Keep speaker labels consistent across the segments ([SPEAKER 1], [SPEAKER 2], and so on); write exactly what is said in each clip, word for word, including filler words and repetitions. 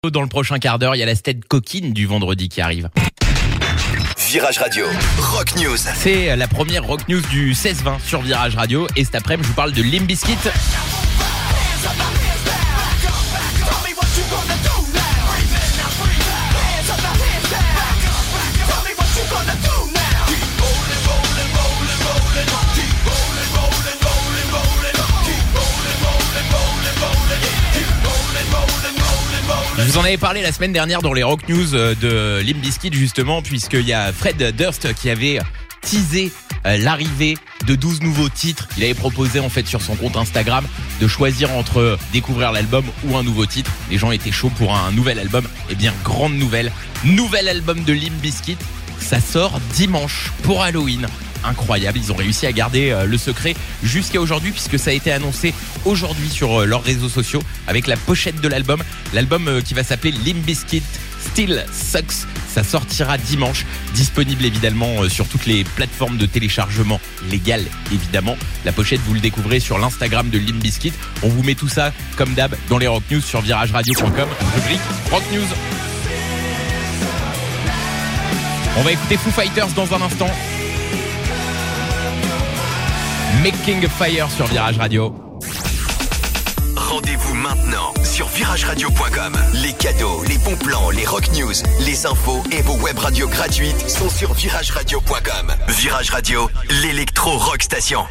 [SPEAKER 1] Dans le prochain quart d'heure, il y a la tête coquine du vendredi qui arrive.
[SPEAKER 2] Virage Radio, Rock News.
[SPEAKER 1] C'est la première Rock News du seize vingt sur Virage Radio. Et cet après-midi, je vous parle de Limp Bizkit. Je vous en avais parlé la semaine dernière dans les Rock News de Limp Bizkit justement, puisqu'il y a Fred Durst qui avait teasé l'arrivée de douze nouveaux titres. Il avait proposé en fait sur son compte Instagram de choisir entre découvrir l'album ou un nouveau titre. Les gens étaient chauds pour un nouvel album. Eh bien, grande nouvelle, nouvel album de Limp Bizkit. Ça sort dimanche pour Halloween. Incroyable, ils ont réussi à garder le secret jusqu'à aujourd'hui puisque ça a été annoncé aujourd'hui sur leurs réseaux sociaux avec la pochette de l'album. L'album qui va s'appeler Limp Bizkit Still Sucks. Ça sortira dimanche, disponible évidemment sur toutes les plateformes de téléchargement légales évidemment. La pochette vous le découvrez sur l'Instagram de Limp Bizkit. On vous met tout ça comme d'hab dans les Rock News sur virage radio point com, rubrique Rock News. On va écouter Foo Fighters dans un instant. Making a Fire sur Virage Radio.
[SPEAKER 2] Rendez-vous maintenant sur virage radio point com. Les cadeaux, les bons plans, les rock news, les infos et vos web radios gratuites sont sur virage radio point com. Virage Radio, l'électro rock station.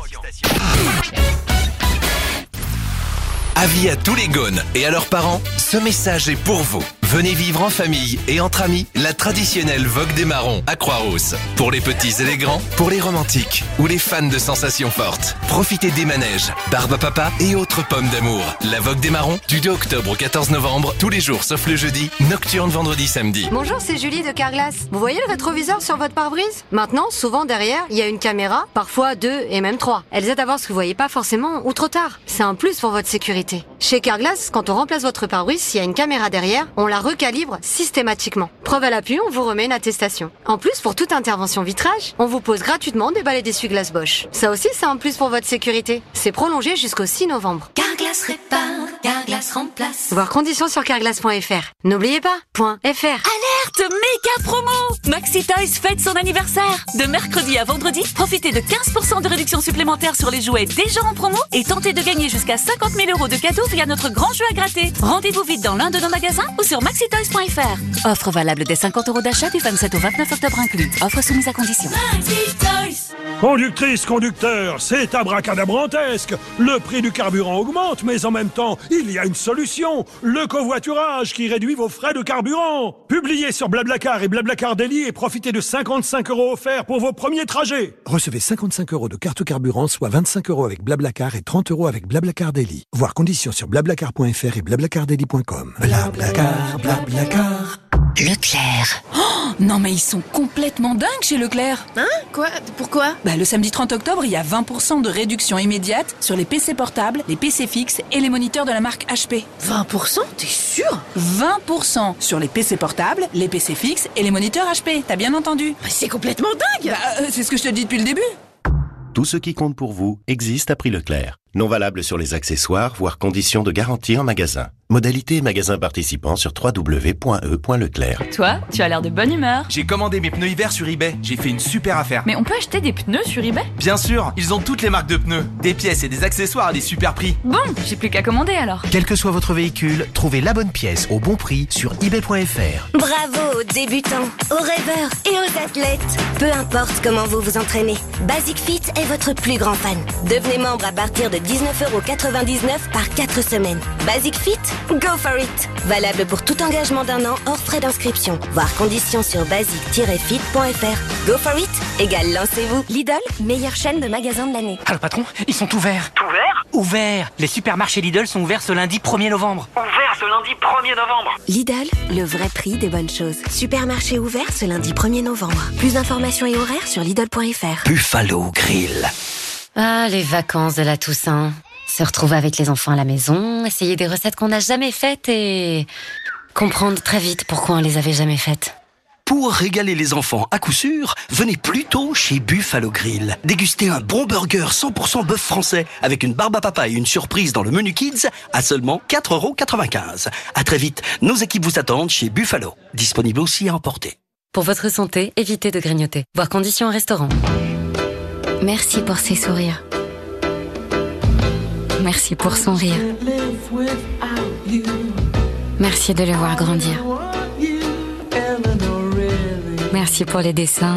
[SPEAKER 2] Avis à tous les gones et à leurs parents, ce message est pour vous. Venez vivre en famille et entre amis la traditionnelle Vogue des Marrons à Croix-Rousse. Pour les petits et les grands, pour les romantiques ou les fans de sensations fortes. Profitez des manèges, barbe à papa et autres pommes d'amour. La Vogue des Marrons, du deux octobre au quatorze novembre, tous les jours sauf le jeudi, nocturne vendredi samedi.
[SPEAKER 3] Bonjour, c'est Julie de Carglass. Vous voyez le rétroviseur sur votre pare-brise? Maintenant, souvent derrière, il y a une caméra, parfois deux et même trois. Elles aident à voir ce que vous voyez pas forcément ou trop tard. C'est un plus pour votre sécurité. Chez Carglass, quand on remplace votre pare-brise, s'il y a une caméra derrière, on la recalibre systématiquement. Preuve à l'appui, on vous remet une attestation. En plus, pour toute intervention vitrage, on vous pose gratuitement des balais d'essuie-glace Bosch. Ça aussi, c'est un plus pour votre sécurité. C'est prolongé jusqu'au six novembre.
[SPEAKER 4] Carglass répare, Carglass remplace.
[SPEAKER 3] Voir conditions sur carglass point f r. N'oubliez pas, .fr.
[SPEAKER 4] Alerte méga promo! Maxi Toys fête son anniversaire. De mercredi à vendredi, profitez de quinze pour cent de réduction supplémentaire sur les jouets déjà en promo et tentez de gagner jusqu'à cinquante mille euros de cadeaux via notre grand jeu à gratter. Rendez-vous vite dans l'un de nos magasins ou sur maxi toys point f r. Offre valable dès cinquante euros d'achat du vingt-sept au vingt-neuf octobre inclus. Offre soumise à condition. Maxi Toys.
[SPEAKER 5] Conductrice, conducteur, c'est abracadabrantesque. Le prix du carburant augmente, mais en même temps, il y a une solution. Le covoiturage qui réduit vos frais de carburant. Publiez sur Blablacar et Blablacar Daily et profitez de cinquante-cinq euros offerts pour vos premiers trajets.
[SPEAKER 6] Recevez cinquante-cinq euros de carte carburant, soit vingt-cinq euros avec Blablacar et trente euros avec Blablacar Daily. Voir conditions sur blablacar point f r et blablacar daily point com. Blablacar, Blablacar.
[SPEAKER 4] Leclerc. Oh, non mais ils sont complètement dingues chez Leclerc.
[SPEAKER 7] Hein? Quoi? Pourquoi?
[SPEAKER 4] Bah le samedi trente octobre, il y a vingt pour cent de réduction immédiate sur les P C portables, les P C fixes et les moniteurs de la marque H P.
[SPEAKER 7] vingt pour cent? T'es sûr?
[SPEAKER 4] vingt pour cent sur les P C portables, les P C fixes et les moniteurs H P. T'as bien entendu?
[SPEAKER 7] Bah, c'est complètement dingue.
[SPEAKER 4] Bah, euh, c'est ce que je te dis depuis le début.
[SPEAKER 8] Tout ce qui compte pour vous existe à prix Leclerc. Non valable sur les accessoires, voire conditions de garantie en magasin. Modalité et magasin participants sur w w w point e point leclerc.
[SPEAKER 9] Toi, tu as l'air de bonne humeur.
[SPEAKER 10] J'ai commandé mes pneus hiver sur eBay. J'ai fait une super affaire.
[SPEAKER 9] Mais on peut acheter des pneus sur eBay?
[SPEAKER 10] Bien sûr, ils ont toutes les marques de pneus, des pièces et des accessoires à des super prix.
[SPEAKER 9] Bon, j'ai plus qu'à commander alors.
[SPEAKER 11] Quel que soit votre véhicule, trouvez la bonne pièce au bon prix sur ebay point f r.
[SPEAKER 12] Bravo aux débutants, aux rêveurs et aux athlètes. Peu importe comment vous vous entraînez, Basic Fit est votre plus grand fan. Devenez membre à partir de dix-neuf euros quatre-vingt-dix-neuf par quatre semaines. Basic Fit, go for it. Valable pour tout engagement d'un an hors frais d'inscription. Voir conditions sur basic tiret fit point f r. Go for it égale lancez-vous. Lidl, meilleure chaîne de magasins de l'année.
[SPEAKER 13] Allô patron, ils sont ouverts.
[SPEAKER 14] Ouverts?
[SPEAKER 13] Ouverts. Les supermarchés Lidl sont ouverts ce lundi premier novembre.
[SPEAKER 14] Ouverts ce lundi premier novembre.
[SPEAKER 12] Lidl, le vrai prix des bonnes choses. Supermarché ouvert ce lundi premier novembre. Plus d'informations et horaires sur lidl point f r.
[SPEAKER 2] Buffalo Grill.
[SPEAKER 15] Ah, les vacances de la Toussaint. Se retrouver avec les enfants à la maison, essayer des recettes qu'on n'a jamais faites et comprendre très vite pourquoi on les avait jamais faites.
[SPEAKER 16] Pour régaler les enfants à coup sûr, venez plutôt chez Buffalo Grill. Dégustez un bon burger cent pour cent bœuf français avec une barbe à papa et une surprise dans le menu Kids à seulement quatre euros quatre-vingt-quinze. À très vite, nos équipes vous attendent chez Buffalo. Disponible aussi à emporter.
[SPEAKER 15] Pour votre santé, évitez de grignoter. Voir conditions au restaurant.
[SPEAKER 17] Merci pour ces sourires. Merci pour son rire. Merci de le voir grandir. Merci pour les dessins.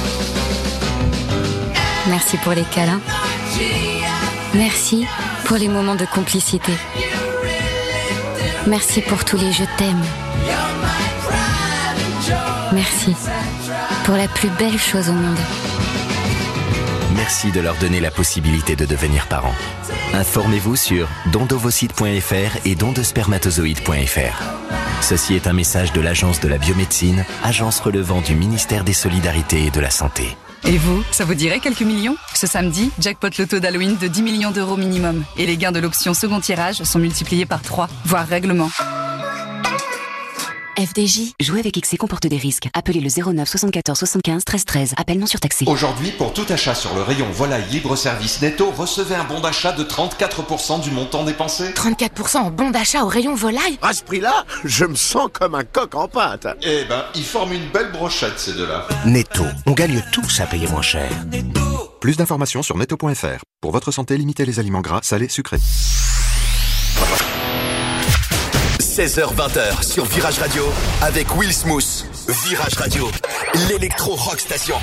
[SPEAKER 17] Merci pour les câlins. Merci pour les moments de complicité. Merci pour tous les je t'aime. Merci pour la plus belle chose au monde.
[SPEAKER 18] Merci de leur donner la possibilité de devenir parents. Informez-vous sur dondovocide point f r et don de spermatozoïdes point f r. Ceci est un message de l'Agence de la biomédecine, agence relevant du ministère des Solidarités et de la Santé.
[SPEAKER 19] Et vous, ça vous dirait quelques millions? Ce samedi, jackpot loto d'Halloween de dix millions d'euros minimum. Et les gains de l'option second tirage sont multipliés par trois, voire règlement.
[SPEAKER 20] F D J. Jouer avec X C comporte des risques. Appelez le zéro neuf soixante-quatorze soixante-quinze treize treize. Appel non surtaxé.
[SPEAKER 21] Aujourd'hui, pour tout achat sur le rayon volaille libre-service Netto, recevez un bon d'achat de trente-quatre pour cent du montant dépensé.
[SPEAKER 7] trente-quatre pour cent en bon d'achat au rayon volaille?
[SPEAKER 22] À ce prix-là, je me sens comme un coq en pâte.
[SPEAKER 21] Eh ben, ils forment une belle brochette, ces deux-là.
[SPEAKER 11] Netto, on gagne tous à payer moins cher.
[SPEAKER 23] Plus d'informations sur netto point f r. Pour votre santé, limitez les aliments gras, salés, sucrés.
[SPEAKER 2] seize heures vingt sur Virage Radio avec Will Smooth. Virage Radio, l'électro-rock station.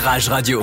[SPEAKER 1] Virage Radio.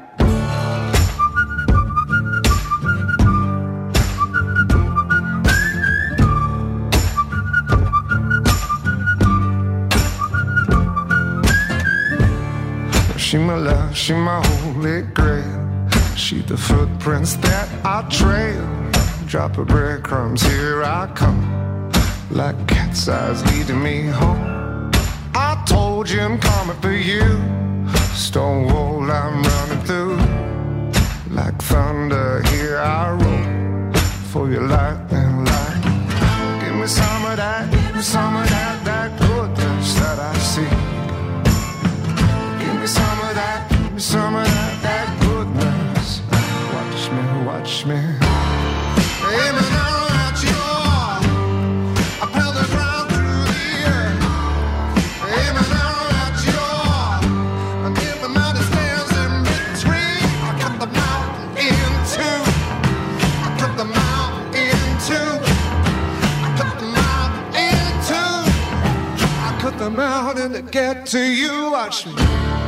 [SPEAKER 3] She my love, she my holy grail. She the footprints that I trail. Drop her breadcrumbs, here I come. Like cat's eyes leading me home. I told you I'm coming for you. Stone wall I'm running through. Like thunder, here I roll. For your lightning light. Give me some of that, give me some of that, that goodness that I see. Give me some of that, give me some of that, that goodness. Watch me, watch me. Amen, I'll watch you all. I felt the ground through the air. Amen, I'll watch you all. And if the mountain stands in between, I cut the mountain in two. I cut the mountain in two. I cut the mountain in two. I cut the mountain to get to you. Watch me.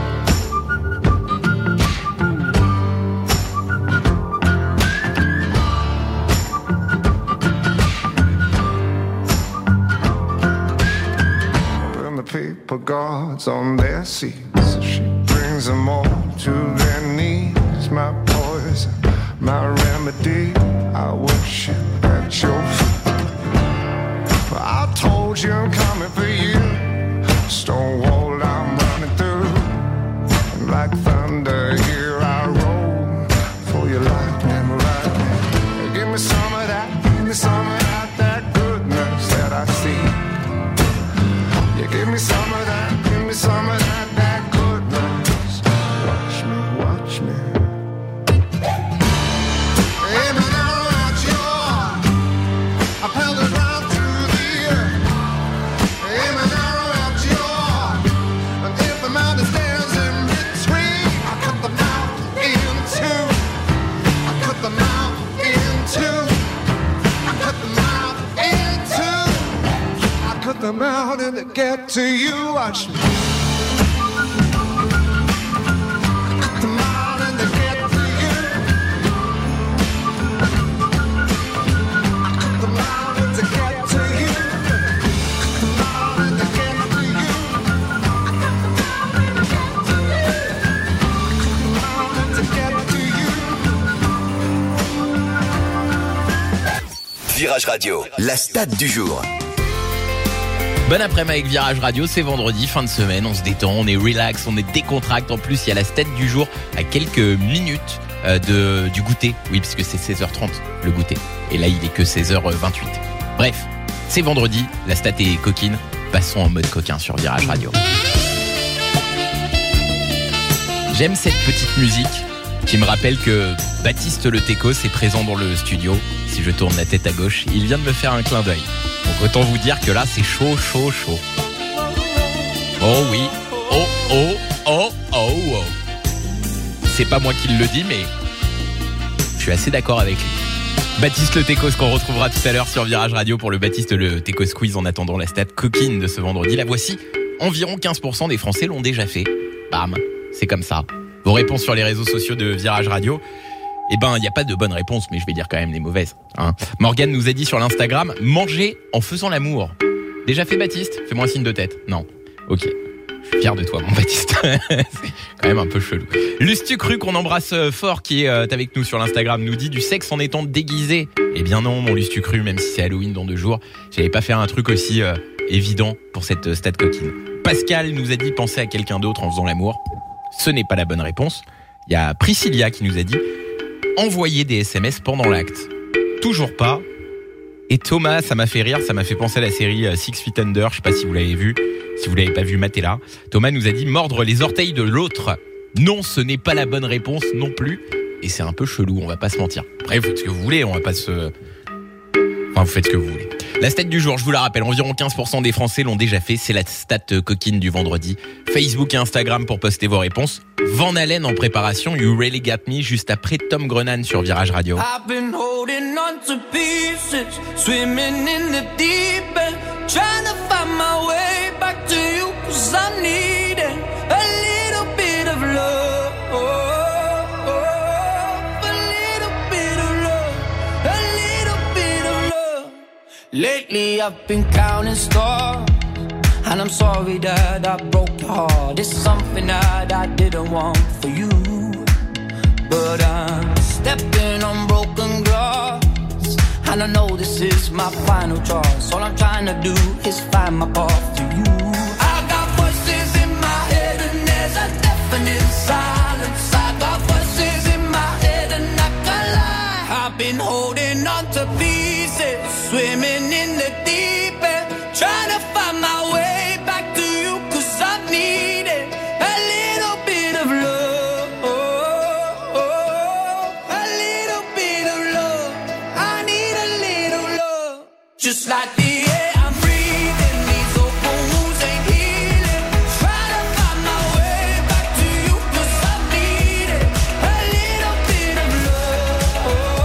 [SPEAKER 3] Paper guards on their seats. She brings them all to their knees. My poison, my remedy. I worship at your feet. I told you I'm coming for you. Stone wall I'm running through. And like thunder, here I roll. For your lightning, lightning. Give me some of that, give me some of that, that goodness that I see. Give me some of that, give me some of that, that goodness. Watch me, watch me. Amen, I'll watch you all. I felt the ground through the air. Amen, I'll watch you all. And if the mountain stands in between, I cut the mountain in two. I cut the mountain in two. I cut the mountain in two. I cut the mountain to get to you. Watch me. The mountain to get to you. The mountain to get to you. The mountain to get to you. The mountain to get to you.
[SPEAKER 2] Virage Radio, la stat du jour.
[SPEAKER 5] Bon après-midi avec Virage Radio, c'est vendredi, fin de semaine, on se détend, on est relax, on est décontracte. En plus, il y a la stat du jour à quelques minutes euh, de, du goûter. Oui, parce que c'est seize heures trente le goûter. Et là, il est que seize heures vingt-huit. Bref, c'est vendredi, la stat est coquine. Passons en mode coquin sur Virage Radio. J'aime cette petite musique qui me rappelle que Baptiste Le Técos est présent dans le studio. Si je tourne la tête à gauche, il vient de me faire un clin d'œil. Donc autant vous dire que là c'est chaud, chaud, chaud. Oh oui, oh, oh, oh, oh, oh. C'est pas moi qui le dis, mais je suis assez d'accord avec lui. Baptiste Le Técos qu'on retrouvera tout à l'heure sur Virage Radio pour le Baptiste Le Técos Quiz en attendant la stat coquine de ce vendredi. La voici, environ quinze pour cent des Français l'ont déjà fait. Bam, c'est comme ça. Vos réponses sur les réseaux sociaux de Virage Radio. Eh ben, il n'y a pas de bonnes réponses, mais je vais dire quand même les mauvaises. Hein. Morgane nous a dit sur l'Instagram, manger en faisant l'amour. Déjà fait, Baptiste ? Fais-moi un signe de tête. Non. Ok. Je suis fier de toi, mon Baptiste. C'est quand même un peu chelou. Lustucru, qu'on embrasse fort, qui est avec nous sur l'Instagram, nous dit du sexe en étant déguisé. Eh bien non, mon Lustucru, même si c'est Halloween dans deux jours, j'allais pas faire un truc aussi euh, évident pour cette stat coquine. Pascal nous a dit penser à quelqu'un d'autre en faisant l'amour. Ce n'est pas la bonne réponse. Il y a Priscilla qui nous a dit envoyer des S M S pendant l'acte. Toujours pas. Et Thomas, ça m'a fait rire, ça m'a fait penser à la série Six Feet Under, je sais pas si vous l'avez vu. Si vous l'avez pas vu, matez-la. Thomas nous a dit mordre les orteils de l'autre. Non, ce n'est pas la bonne réponse non plus. Et c'est un peu chelou, on va pas se mentir. Après, vous faites ce que vous voulez, on va pas se... Enfin, vous faites ce que vous voulez. La stat du jour, je vous la rappelle, environ quinze pour cent des Français l'ont déjà fait. C'est la stat coquine du vendredi. Facebook et Instagram pour poster vos réponses. Van Halen en préparation, You Really Got Me, juste après Tom Grennan sur Virage Radio.
[SPEAKER 24] I've been holding on to pieces, swimming in the deep end, trying to find my way back to you, 'cause I'm needing a little bit of love. Lately I've been counting stars, and I'm sorry that I broke your heart. It's something that I didn't want for you, but I'm stepping on broken glass, and I know this is my final choice. All I'm trying to do is find my path to you. I got voices in my head and there's a deafening silence. I got voices in my head and I can't lie. I've been holding on to pieces, swimming in the deep end, trying to find my way back to you, cause I needed a little bit of love, a little bit of love. I need a little love, just like the air I'm breathing. These open wounds ain't healing, trying to find my way back to you, cause I needed a little bit of love,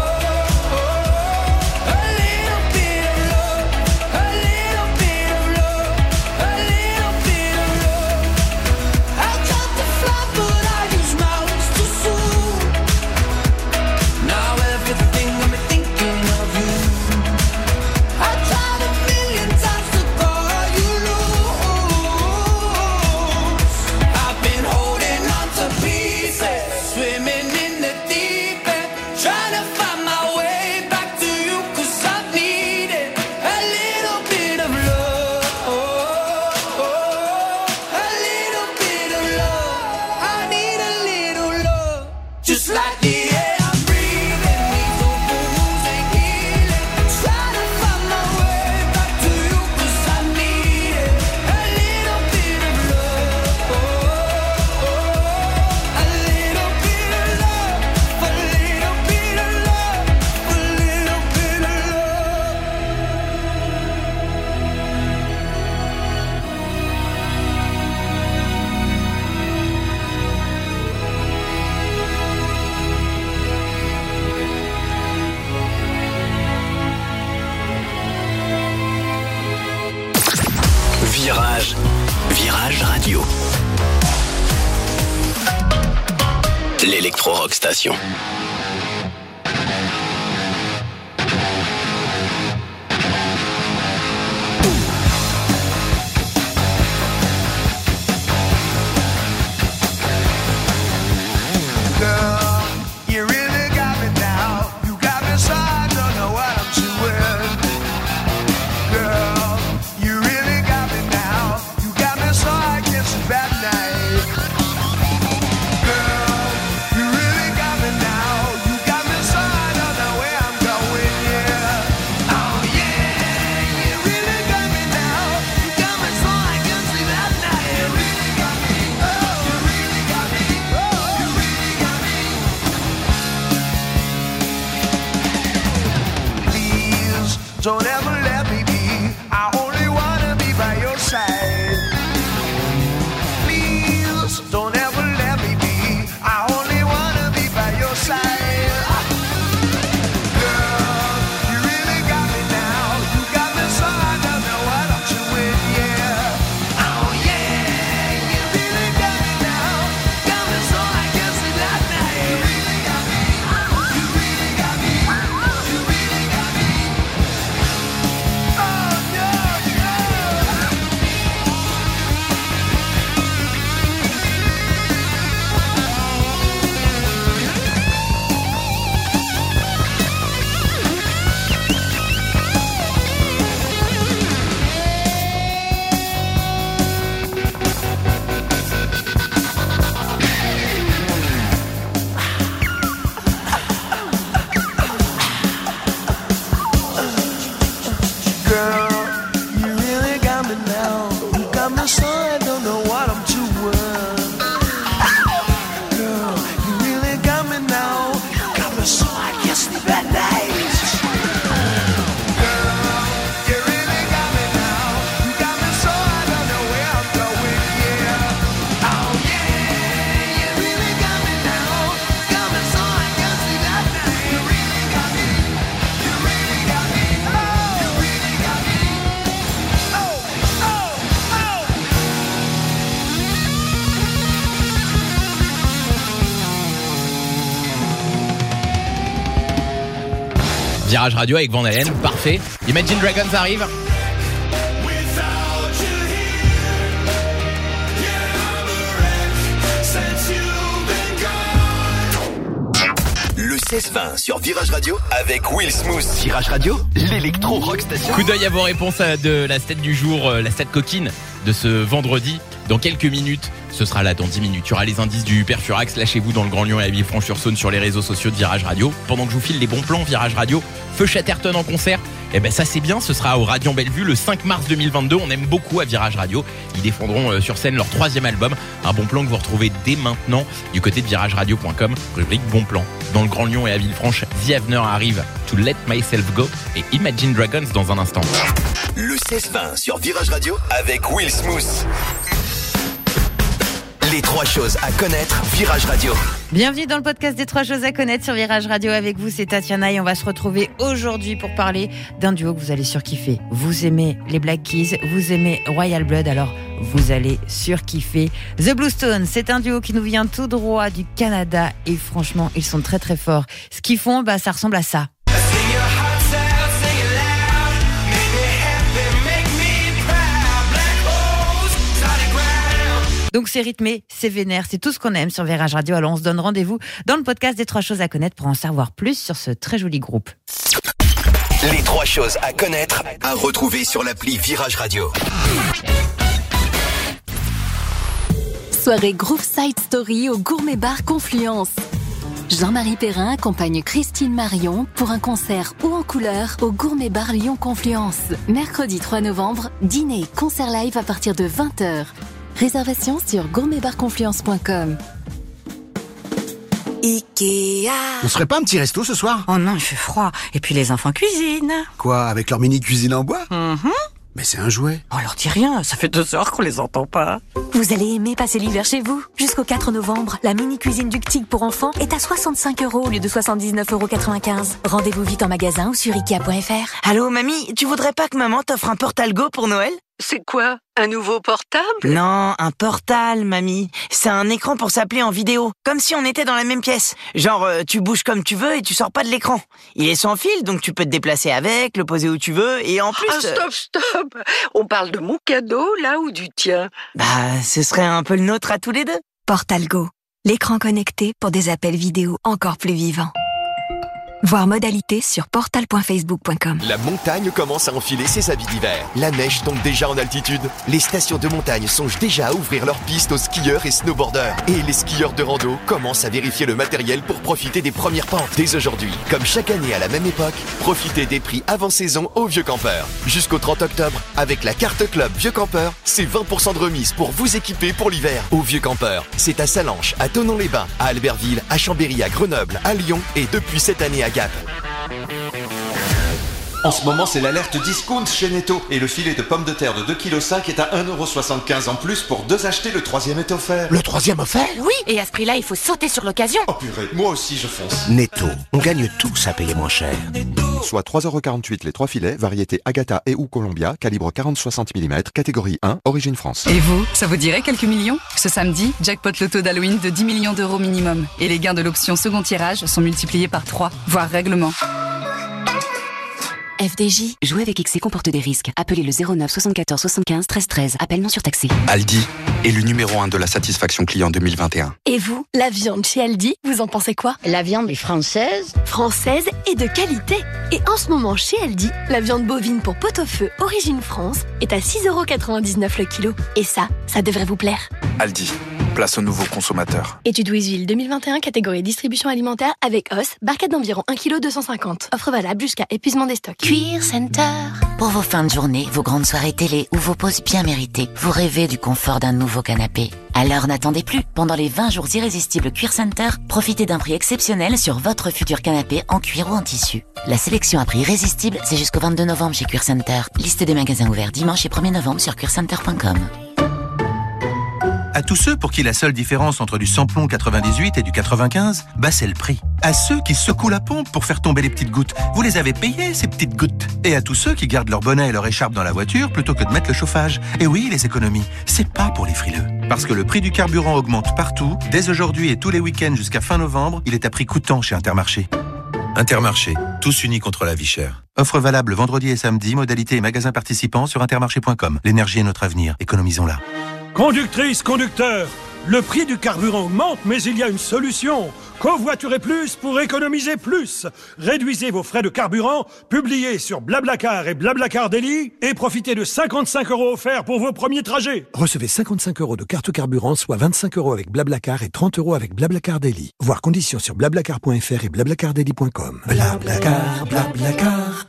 [SPEAKER 24] a little bit of love, a little bit of love, a little bit of love. I tried to fly but I used my wings too soon. Now everything got me thinking of you. I tried a million times to call you loose. I've been holding on to pieces, swimming in the deep end, trying to find my way back to you, cause I needed a little bit of love, a little bit of love. I need a little love, just like the air I'm breathing. These open wounds ain't healing, trying to find my way back to you, cause I needed a little bit of love, a little bit of love, a little bit of love, a little bit of
[SPEAKER 16] Virage. Virage Radio. L'électro-rock station.
[SPEAKER 3] Girl, you really got me now. You got me so I don't know what I'm doing. Girl, you really got me now. You got me so I can't sleep at night. Girl, you really got me now.
[SPEAKER 5] Virage Radio avec Van Halen, parfait. Imagine Dragons arrive.
[SPEAKER 1] Le seize vingt sur Virage Radio avec Will Smooth. Virage Radio, l'électro rock station.
[SPEAKER 5] Coup d'œil à vos réponses à de la stat du jour, la stat coquine de ce vendredi. Dans quelques minutes, ce sera là dans dix minutes. Il y aura les indices du Perfurax. Lâchez-vous dans le Grand Lyon et à Villefranche-sur-Saône sur les réseaux sociaux de Virage Radio. Pendant que je vous file les bons plans Virage Radio, Feu Chatterton en concert. Eh ben ça c'est bien, ce sera au Radiant Bellevue le cinq mars deux mille vingt-deux. On aime beaucoup à Virage Radio. Ils défendront sur scène leur troisième album. Un bon plan que vous retrouvez dès maintenant du côté de virage radio point com. Rubrique bon plan. Dans le Grand Lyon et à Villefranche, The Avener arrive, To Let Myself Go et Imagine Dragons dans un instant.
[SPEAKER 1] Le seize vingt sur Virage Radio avec Will Smooth. Les trois choses à connaître, Virage Radio.
[SPEAKER 4] Bienvenue dans le podcast des trois choses à connaître sur Virage Radio. Avec vous, c'est Tatiana et on va se retrouver aujourd'hui pour parler d'un duo que vous allez surkiffer. Vous aimez les Black Keys, vous aimez Royal Blood, alors vous allez surkiffer The Bluestones. C'est un duo qui nous vient tout droit du Canada et franchement, ils sont très très forts. Ce qu'ils font, bah, ça ressemble à ça. Donc c'est rythmé, c'est vénère, c'est tout ce qu'on aime sur Virage Radio. Alors on se donne rendez-vous dans le podcast des trois choses à connaître pour en savoir plus sur ce très joli groupe.
[SPEAKER 1] Les trois choses à connaître, à retrouver sur l'appli Virage Radio.
[SPEAKER 6] Soirée Groove Side Story au Gourmet Bar Confluence. Jean-Marie Perrin accompagne Christine Marion pour un concert haut en couleur au Gourmet Bar Lyon Confluence. Mercredi trois novembre, dîner et concert live à partir de vingt heures. Réservation sur gourmet bar confluence point com.
[SPEAKER 8] Ikea.
[SPEAKER 22] On se ferait pas un petit resto ce soir?
[SPEAKER 8] Oh non, il fait froid. Et puis les enfants cuisinent.
[SPEAKER 22] Quoi, avec leur mini cuisine en bois?
[SPEAKER 8] Mm-hmm.
[SPEAKER 22] Mais c'est un jouet.
[SPEAKER 8] Oh, leur dis rien, ça fait deux heures qu'on les entend pas.
[SPEAKER 6] Vous allez aimer passer l'hiver chez vous. Jusqu'au quatre novembre, la mini-cuisine Ductig pour enfants est à soixante-cinq euros au lieu de soixante-dix-neuf euros quatre-vingt-quinze. Rendez-vous vite en magasin ou sur ikea point f r.
[SPEAKER 8] Allô, mamie, tu voudrais pas que maman t'offre un Portal-Go pour Noël?
[SPEAKER 25] C'est quoi? Un nouveau portable?
[SPEAKER 8] Non, un Portal, mamie. C'est un écran pour s'appeler en vidéo. Comme si on était dans la même pièce. Genre, euh, tu bouges comme tu veux et tu sors pas de l'écran. Il est sans fil, donc tu peux te déplacer avec, le poser où tu veux, et en plus...
[SPEAKER 25] Ah, stop, stop! On parle de mon cadeau, là, ou du tien?
[SPEAKER 8] Bah, ce serait un peu le nôtre à tous les deux.
[SPEAKER 6] Portal Go, l'écran connecté pour des appels vidéo encore plus vivants. Voir modalité sur portal point facebook point com.
[SPEAKER 1] La montagne commence à enfiler ses habits d'hiver. La neige tombe déjà en altitude. Les stations de montagne songent déjà à ouvrir leurs pistes aux skieurs et snowboarders. Et les skieurs de rando commencent à vérifier le matériel pour profiter des premières pentes. Dès aujourd'hui, comme chaque année à la même époque, profitez des prix avant saison au Vieux Campeur. Jusqu'au trente octobre, avec la carte club Vieux Campeur, c'est vingt pour cent de remise pour vous équiper pour l'hiver. Au Vieux Campeur, c'est à Salanches, à Thonon-les-Bains, à Albertville, à Chambéry, à Grenoble, à Lyon et depuis cette année à Gap.
[SPEAKER 21] En ce moment, c'est l'alerte discount chez Netto. Et le filet de pommes de terre de deux virgule cinq kilos est à un euro soixante-quinze en plus. Pour deux achetés, le troisième est offert.
[SPEAKER 22] Le troisième offert?
[SPEAKER 7] Oui, et à ce prix-là, il faut sauter sur l'occasion.
[SPEAKER 21] Oh purée, moi aussi je fonce.
[SPEAKER 22] Netto, on gagne tous à payer moins cher.
[SPEAKER 23] Soit trois euros quarante-huit les trois filets, variété Agatha et ou Columbia, calibre quarante à soixante millimètres, catégorie un, origine France.
[SPEAKER 19] Et vous, ça vous dirait quelques millions? Ce samedi, jackpot loto d'Halloween de dix millions d'euros minimum. Et les gains de l'option second tirage sont multipliés par trois, voire règlement.
[SPEAKER 20] F D J. Jouer avec X C comporte des risques. Appelez le zéro neuf soixante-quatorze soixante-quinze treize treize. Appel non surtaxé.
[SPEAKER 26] Aldi est le numéro un de la satisfaction client deux mille vingt et un.
[SPEAKER 6] Et vous, la viande chez Aldi, vous en pensez quoi?
[SPEAKER 27] La viande est française.
[SPEAKER 6] Française et de qualité. Et en ce moment, chez Aldi, la viande bovine pour pot-au-feu Origine France est à six euros quatre-vingt-dix-neuf le kilo. Et ça, ça devrait vous plaire.
[SPEAKER 26] Aldi, place aux nouveaux consommateurs.
[SPEAKER 6] Étude Wisville deux mille vingt et un, catégorie distribution alimentaire avec os, barquette d'environ un virgule deux cent cinquante kilos. Offre valable jusqu'à épuisement des stocks.
[SPEAKER 28] Cuir Center. Pour vos fins de journée, vos grandes soirées télé ou vos pauses bien méritées, vous rêvez du confort d'un nouveau canapé. Alors n'attendez plus. Pendant les vingt jours irrésistibles Cuir Center, profitez d'un prix exceptionnel sur votre futur canapé en cuir ou en tissu. La sélection à prix irrésistible, c'est jusqu'au vingt-deux novembre chez Cuir Center. Liste des magasins ouverts dimanche et premier novembre sur cuir center point com.
[SPEAKER 29] À tous ceux pour qui la seule différence entre du samplon quatre-vingt-dix-huit et du quatre-vingt-quinze, bah c'est le prix. À ceux qui secouent la pompe pour faire tomber les petites gouttes, vous les avez payées ces petites gouttes. Et à tous ceux qui gardent leur bonnet et leur écharpe dans la voiture plutôt que de mettre le chauffage. Et oui, les économies, c'est pas pour les frileux. Parce que le prix du carburant augmente partout, dès aujourd'hui et tous les week-ends jusqu'à fin novembre, il est à prix coûtant chez Intermarché. Intermarché, tous unis contre la vie chère. Offre valable vendredi et samedi, modalité et magasins participants sur intermarché point com. L'énergie est notre avenir, économisons-la.
[SPEAKER 9] Conductrice, conducteur, le prix du carburant augmente, mais il y a une solution. Covoiturez plus pour économiser plus. Réduisez vos frais de carburant, publiez sur Blablacar et Blablacar Daily et profitez de cinquante-cinq euros offerts pour vos premiers trajets.
[SPEAKER 10] Recevez cinquante-cinq euros de carte carburant, soit vingt-cinq euros avec Blablacar et trente euros avec Blablacar Daily. Voir conditions sur blablacar point f r et blablacar daily point com. Blablacar, Blablacar.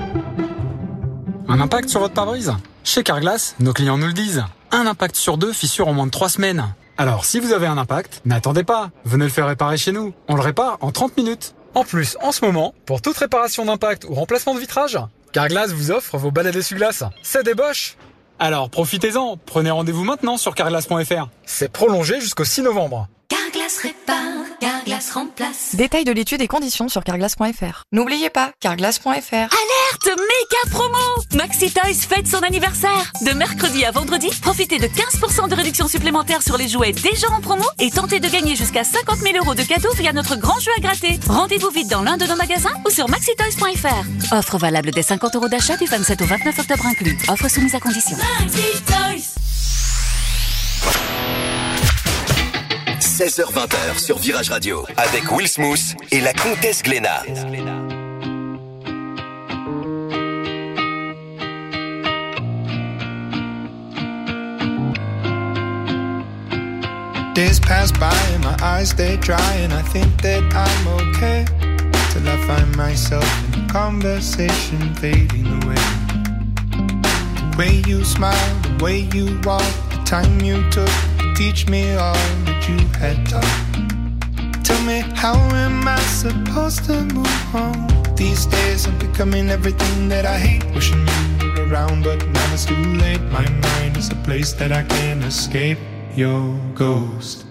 [SPEAKER 12] Un impact sur votre pare-brise ? Chez Carglass, nos clients nous le disent. Un impact sur deux fissure en moins de trois semaines. Alors, si vous avez un impact, n'attendez pas. Venez le faire réparer chez nous. On le répare en trente minutes. En plus, en ce moment, pour toute réparation d'impact ou remplacement de vitrage, Carglass vous offre vos balais d'essuie-glace. C'est des Bosch. Alors, profitez-en. Prenez rendez-vous maintenant sur carglass point f r. C'est prolongé jusqu'au six novembre.
[SPEAKER 13] Carglass répare, Carglass remplace.
[SPEAKER 14] Détail de l'étude et conditions sur carglass point f r. N'oubliez pas, carglass point f r.
[SPEAKER 13] Alerte méga promo! Maxi Toys fête son anniversaire. De mercredi à vendredi, profitez de quinze pour cent de réduction supplémentaire sur les jouets déjà en promo et tentez de gagner jusqu'à cinquante mille euros de cadeaux via notre grand jeu à gratter. Rendez-vous vite dans l'un de nos magasins ou sur maxi toys point f r. Offre valable dès cinquante euros d'achat du vingt-sept au vingt-neuf octobre inclus. Offre soumise à condition. Maxi Toys.
[SPEAKER 1] seize heures vingt sur Virage Radio avec Will Smooth et la Comtesse Glénat.
[SPEAKER 3] Days pass by and my eyes stay dry and I think that I'm okay till I find myself in a conversation fading away. The way you smile, the way you walk, the time you took to teach me all that you had taught. Tell me, how am I supposed to move on? These days I'm becoming everything that I hate. Wishing you were around, but now it's too late. My mind is a place that I can't escape your ghost.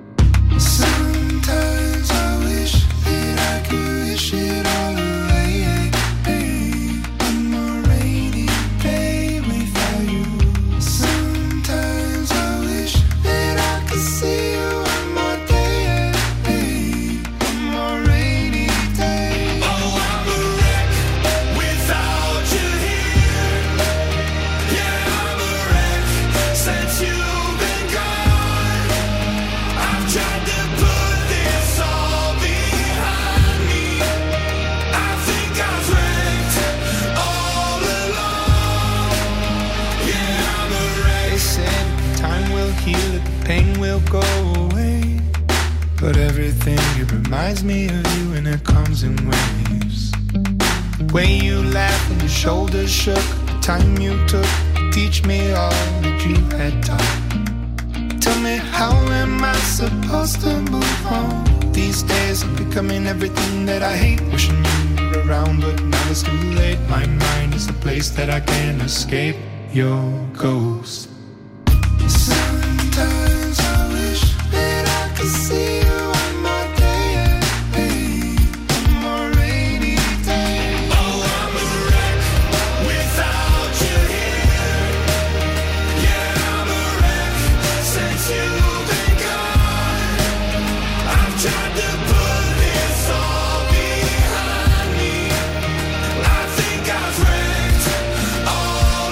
[SPEAKER 3] Sometimes I wish that I could wish it all away. One more rainy day without you. Sometimes I wish that I could see you one more day. One more rainy day. Oh, I'm a wreck without you here. Yeah, I'm a wreck since you've been gone. I've tried to put this all behind me. I think I've wrecked all along. Yeah, I'm a wreck. They said time will heal it, the pain will go away. But everything, it reminds me of you and it comes in waves. The way you laughed and your shoulders shook, the time you took to teach me all that you had taught. Tell me, how am I supposed to move on? These days I'm becoming everything that I hate. Wishing you were around, but now it's too late. My mind is a place that I can't escape your ghost. Sometimes I wish that I could see you one more day. One more rainy day. Oh, I'm a wreck without you here. Yeah, I'm a wreck since you've been gone. I've tried to put this all behind me. I think I've wrecked all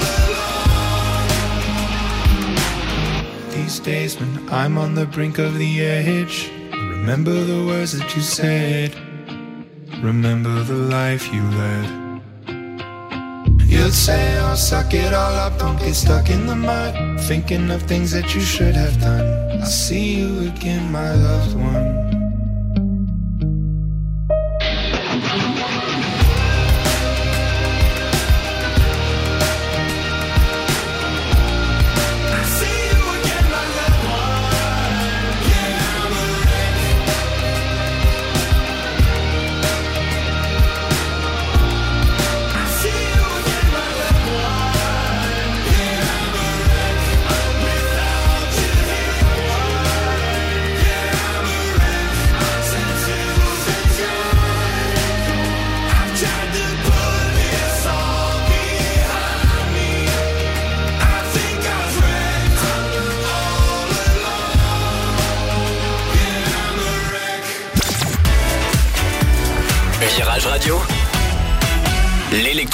[SPEAKER 3] along. These days when I'm on the brink of the edge, I remember the words that you said. Remember the life you led. You'd say, oh, suck it all up, don't get stuck in the mud. Thinking of things that you should have done. I'll see you again, my loved one.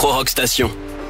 [SPEAKER 2] Electro Rock Station.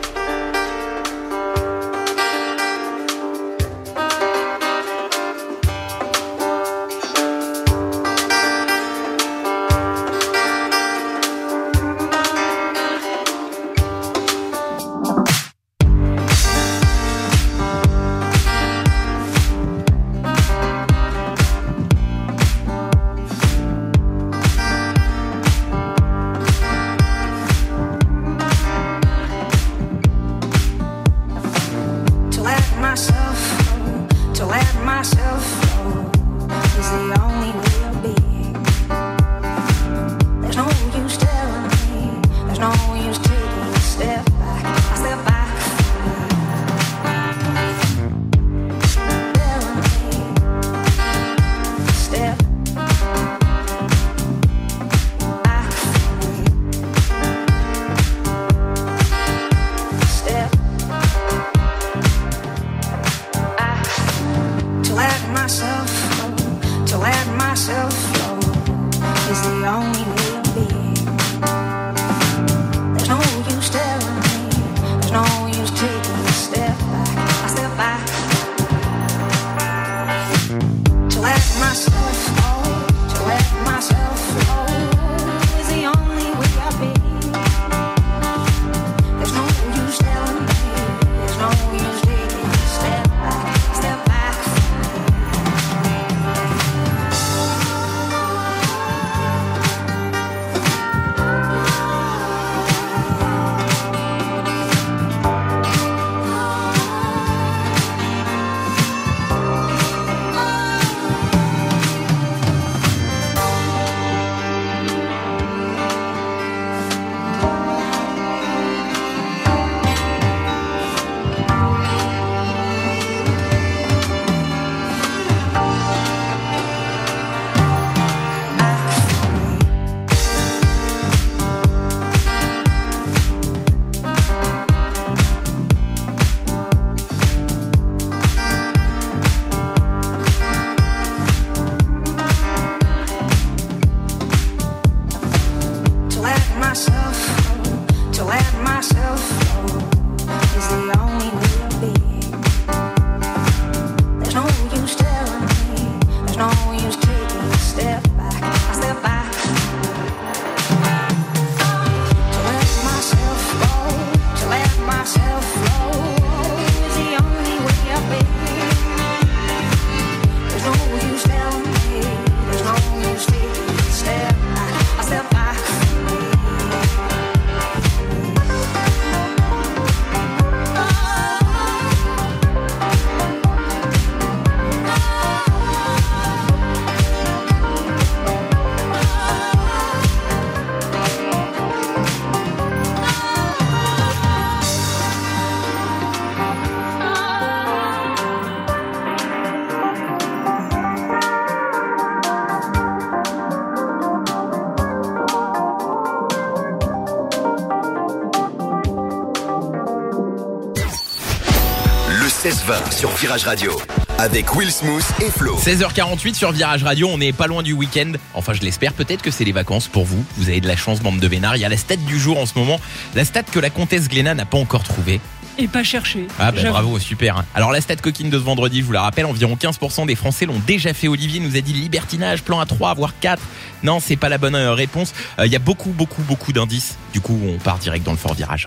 [SPEAKER 1] seize vingt sur Virage Radio avec Will Smooth et Flo.
[SPEAKER 5] seize heures quarante-huit sur Virage Radio, on n'est pas loin du week-end. Enfin, je l'espère, peut-être que c'est les vacances pour vous. Vous avez de la chance, bande de vénards. Il y a la stat du jour en ce moment, la stat que la comtesse Glénat n'a pas encore trouvée.
[SPEAKER 11] Et pas cherché.
[SPEAKER 5] Ah bah bravo, super. Alors la stat coquine de ce vendredi, je vous la rappelle, environ quinze pour cent des Français l'ont déjà fait. Olivier nous a dit libertinage, plan à trois, voire quatre. Non, c'est pas la bonne euh, réponse. Il euh, y a beaucoup, beaucoup, beaucoup d'indices. Du coup, on part direct dans le fort virage.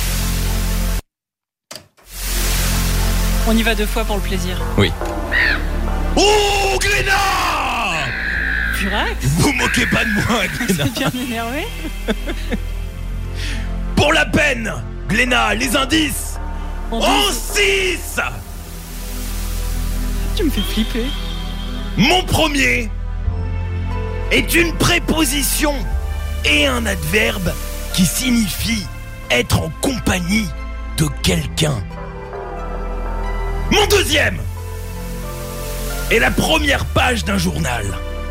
[SPEAKER 11] On y va deux fois pour le plaisir.
[SPEAKER 5] Oui. Oh, Glénat!
[SPEAKER 11] Purax?
[SPEAKER 5] Vous moquez pas de moi, Glénat.
[SPEAKER 11] C'est bien énervé.
[SPEAKER 5] Pour la peine, Glénat, les indices en six.
[SPEAKER 11] Tu me fais flipper.
[SPEAKER 5] Mon premier est une préposition et un adverbe qui signifie être en compagnie de quelqu'un. Mon deuxième est la première page d'un journal.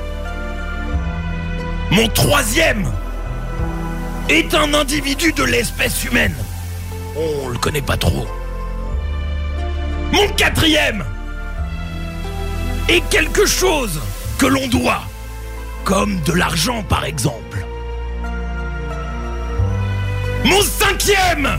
[SPEAKER 5] Mon troisième est un individu de l'espèce humaine. On le connaît pas trop. Mon quatrième est quelque chose que l'on doit, comme de l'argent par exemple. Mon cinquième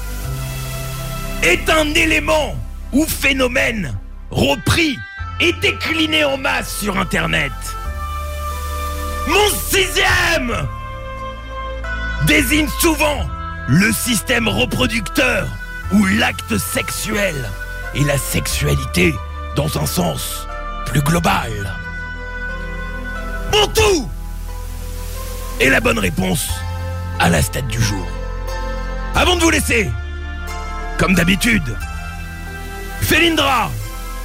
[SPEAKER 5] est un élément ou phénomène repris et décliné en masse sur Internet. Mon sixième désigne souvent le système reproducteur ou l'acte sexuel et la sexualité dans un sens plus global. Mon tout est la bonne réponse à la stat du jour. Avant de vous laisser, comme d'habitude, Félindra,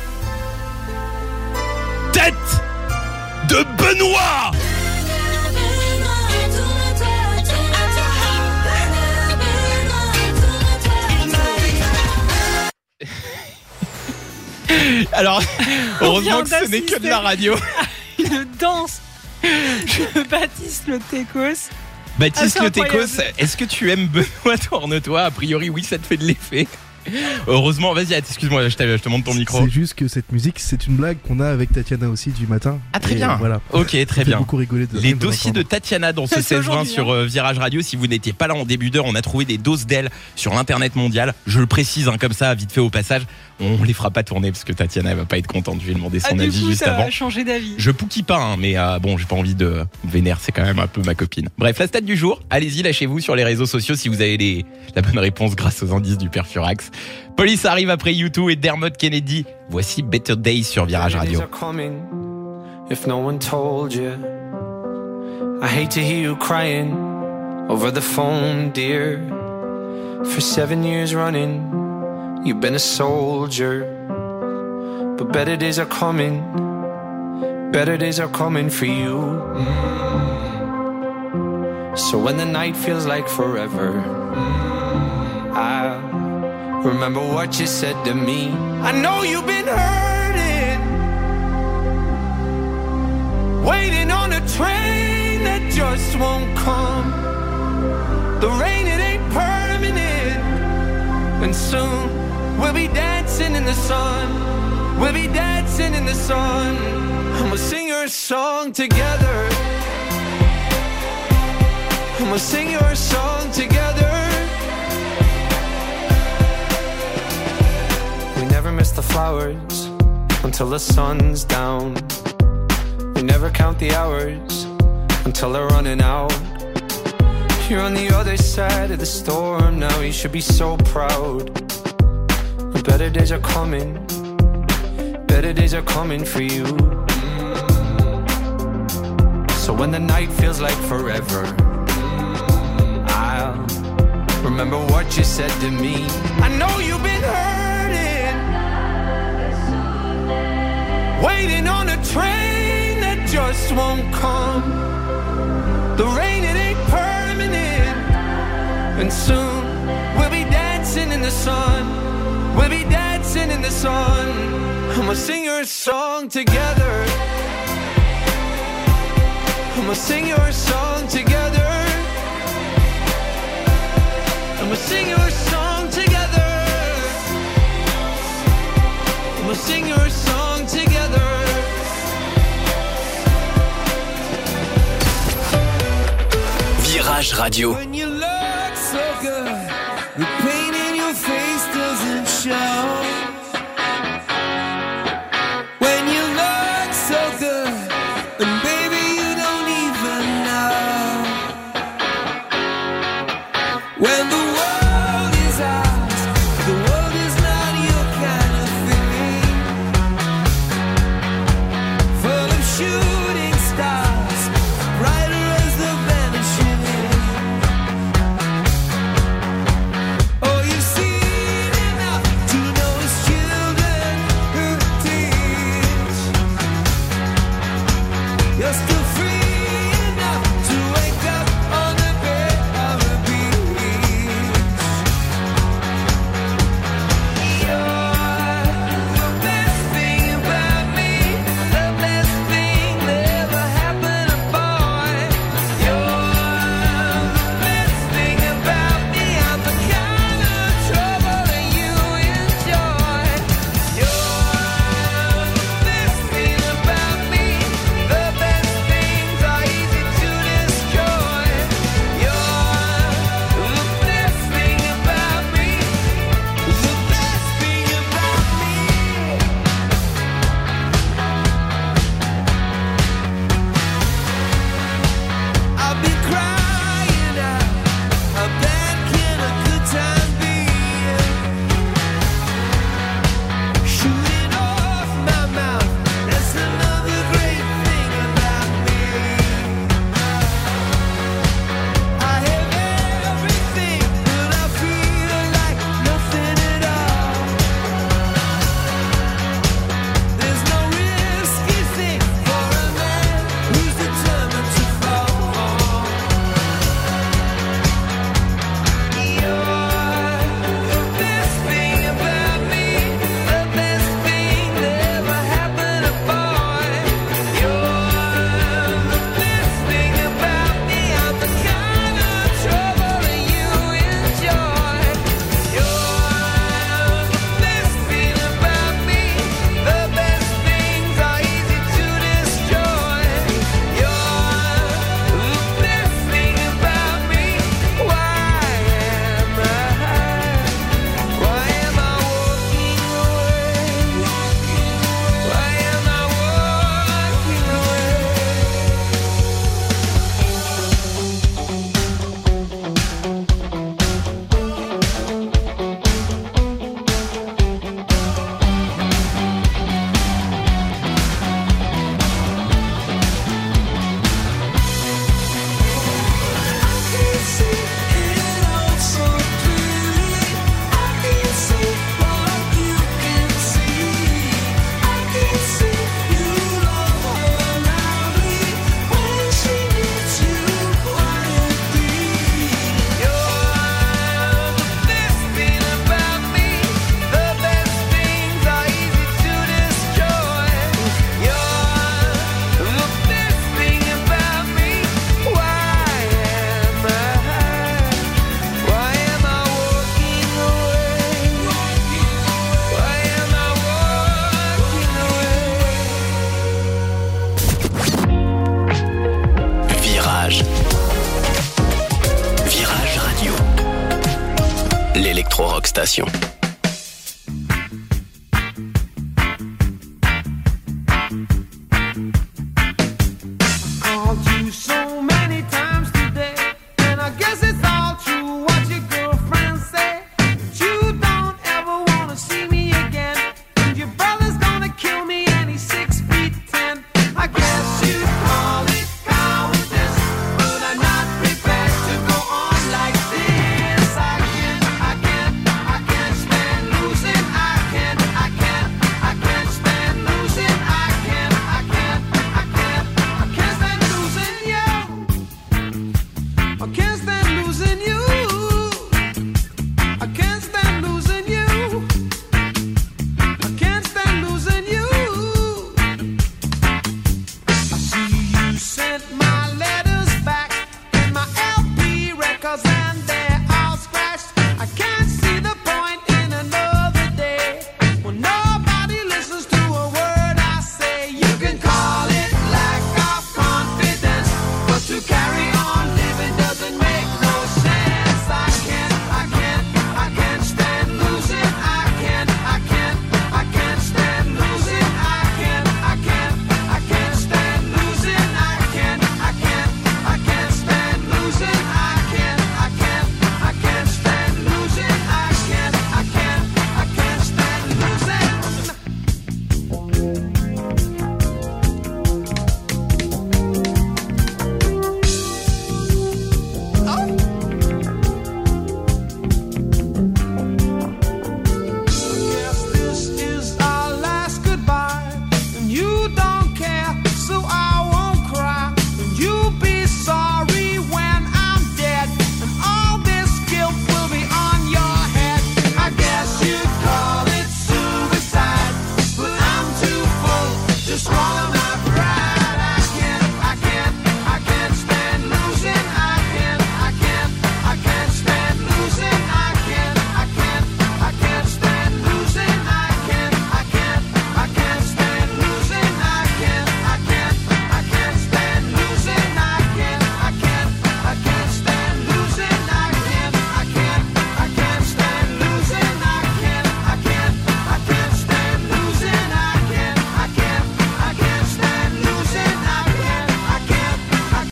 [SPEAKER 5] tête de Benoît. Alors, heureusement que ce n'est que de la radio.
[SPEAKER 11] Une danse de Baptiste Le Técos.
[SPEAKER 5] Baptiste
[SPEAKER 11] Ah,
[SPEAKER 5] Le
[SPEAKER 11] c'est incroyable.
[SPEAKER 5] Técos, est-ce que tu aimes Benoît Tourne-toi? A priori, oui, ça te fait de l'effet. Heureusement, vas-y, excuse-moi, je te, je te montre ton micro.
[SPEAKER 2] C'est juste que cette musique, c'est une blague qu'on a avec Tatiana aussi du matin.
[SPEAKER 5] Ah, très
[SPEAKER 2] Et
[SPEAKER 5] bien.
[SPEAKER 2] Voilà.
[SPEAKER 5] Ok,
[SPEAKER 2] Ça
[SPEAKER 5] très
[SPEAKER 2] fait
[SPEAKER 5] bien.
[SPEAKER 2] beaucoup rigoler de
[SPEAKER 5] Les
[SPEAKER 2] rien de
[SPEAKER 5] dossiers de
[SPEAKER 2] l'entendre.
[SPEAKER 5] Tatiana dans ce
[SPEAKER 2] C'est
[SPEAKER 5] seize vingt
[SPEAKER 2] aujourd'hui,
[SPEAKER 5] sur euh, Virage Radio. Si vous n'étiez pas là en début d'heure, on a trouvé des doses d'elle sur l'internet mondial. Je le précise hein, comme ça, vite fait au passage. On les fera pas tourner parce que Tatiana elle va pas être contente. Je lui ai demandé son
[SPEAKER 11] Ah, du
[SPEAKER 5] avis
[SPEAKER 11] coup,
[SPEAKER 5] juste
[SPEAKER 11] ça
[SPEAKER 5] avant.
[SPEAKER 11] va changer d'avis.
[SPEAKER 5] Je pouquille pas, hein, mais euh, bon, j'ai pas envie de vénère, c'est quand même un peu ma copine. Bref, la stat du jour, allez-y, lâchez-vous sur les réseaux sociaux si vous avez les, la bonne réponse grâce aux indices du père Furax. Police arrive après U deux et Dermot Kennedy. Voici Better Days sur Virage Radio.
[SPEAKER 4] Days are coming, if no one told you. I hate to hear you crying over the phone, dear. For seven years running, you've been a soldier. But better days are coming, better days are coming for you. So when the night feels like forever, I remember what you said to me. I know you've been hurting, waiting on a train that just won't come. The rain, it ain't permanent, and soon we'll be dancing in the sun. We'll be dancing in the sun. I'ma sing your song together. I'ma sing your song together. We never miss the flowers until the sun's down. We never count the hours until they're running out. You're on the other side of the storm now. You should be so proud. The better days are coming. Better days are coming for you. So when the night feels like forever, I'll remember what you said to me. I know you've been hurting, waiting on a train that just won't come. The rain, it ain't permanent, and soon we'll be dancing in the sun. We'll be dancing in the sun. I'ma sing your song together. I'ma sing your song together. I'ma sing your song together. I'ma sing your song together.
[SPEAKER 15] Virage Radio.
[SPEAKER 4] When you look so good, the pain in your face doesn't show. When you look so good, and baby you don't even know. When the world is ours, the world is not your kind of thing. Full of shooting stars, brighter as the vanishing.
[SPEAKER 7] consommation.